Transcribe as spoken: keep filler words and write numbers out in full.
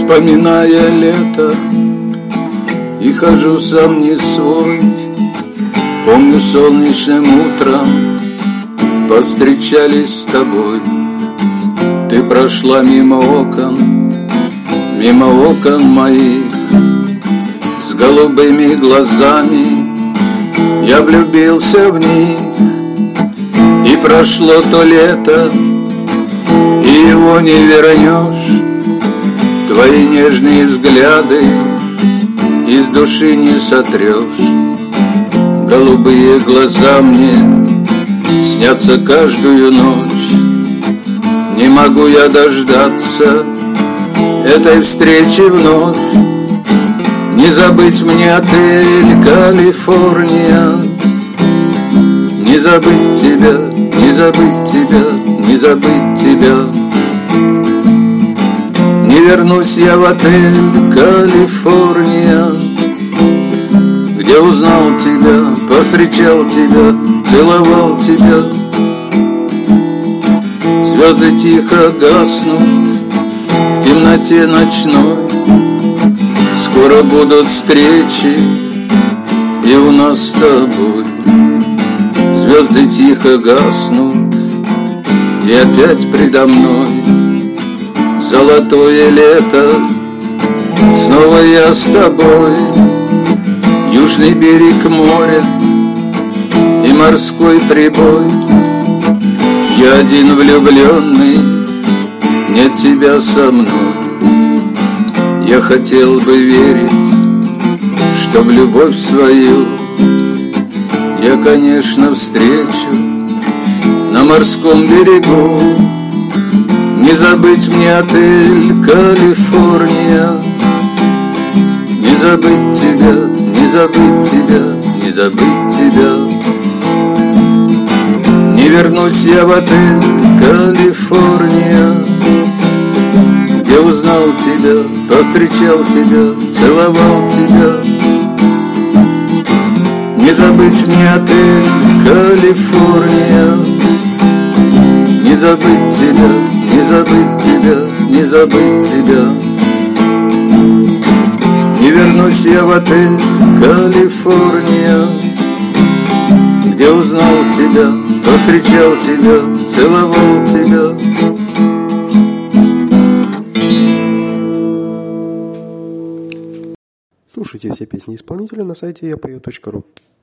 Вспоминая лето, и хожу сам не свой. Помню, солнечным утром повстречались с тобой. Ты прошла мимо окон, мимо окон моих, с голубыми глазами. Я влюбился в них, и прошло то лето, и его не вернешь. Твои нежные взгляды из души не сотрешь. Голубые глаза мне снятся каждую ночь. Не могу я дождаться этой встречи вновь. Не забыть мне отель Калифорния, не забыть тебя, не забыть тебя, не забыть тебя. Не вернусь я в отель Калифорния, где узнал тебя, повстречал тебя, целовал тебя. Звезды тихо гаснут в темноте ночной. Скоро будут встречи и у нас с тобой. Звезды тихо гаснут, и опять предо мной золотое лето. Снова я с тобой. Южный берег моря и морской прибой. Я один влюбленный, нет тебя со мной. Я хотел бы верить, что в любовь свою я, конечно, встречу на морском берегу. Не забыть мне отель Калифорния, не забыть тебя, не забыть тебя, не забыть тебя. Не вернусь я в отель Калифорния, где узнал тебя, повстречал тебя, целовал тебя. Не забыть мне отель Калифорния, не забыть тебя, не забыть тебя, не забыть тебя. Не вернусь я в отель Калифорния, где узнал тебя, повстречал тебя, целовал тебя. Слушайте все песни исполнителя на сайте я пою точка ру.